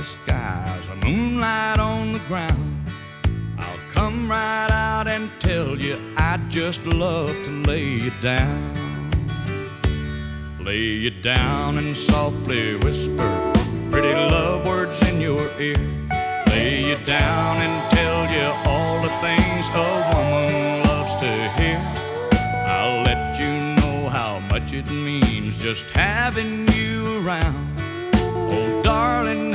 starry skies, a moonlight on the ground, I'll come right out and tell you I'd just love to lay you down. Lay you down and softly whisper pretty love words in your ear. Lay you down and tell you all the things a woman loves to hear. I'll let you know how much it means just having you around. Oh, darling,